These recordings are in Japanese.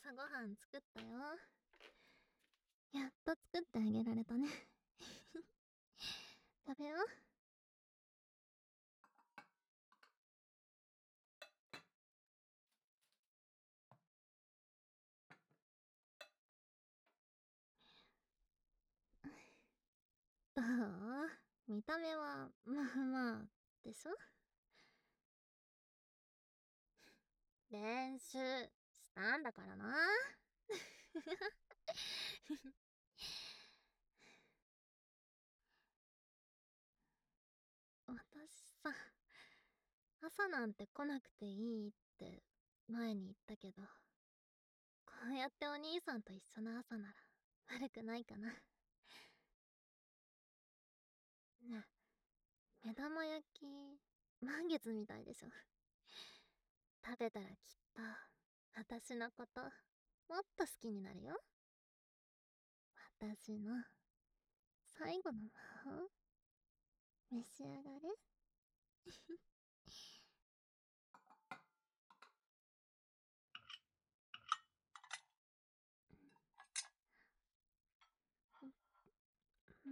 朝ごはん作ったよ。やっと作ってあげられたね。食べよう。どう？見た目はまあまあでしょ？練習したんだからな。私さ、朝なんて来なくていいって前に言ったけど、こうやってお兄さんと一緒の朝なら悪くないかな。ねえ、目玉焼き満月みたいでしょ？食べたらきっと私のこともっと好きになるよ。私の最後の魔法召し上がれ。うん、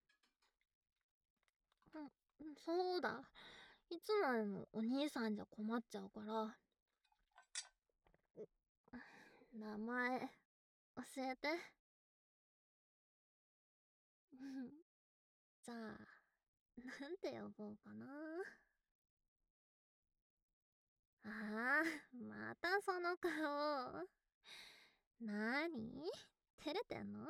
そうだ。いつまでもお兄さんじゃ困っちゃうから、名前教えて。じゃあ、なんて呼ぼうかな。ああ、またその顔。なーに？照れてんの？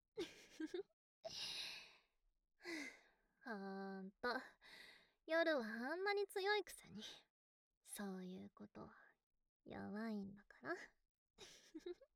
ほんと、夜はあんなに強いくせに、そういうこと弱いんだから。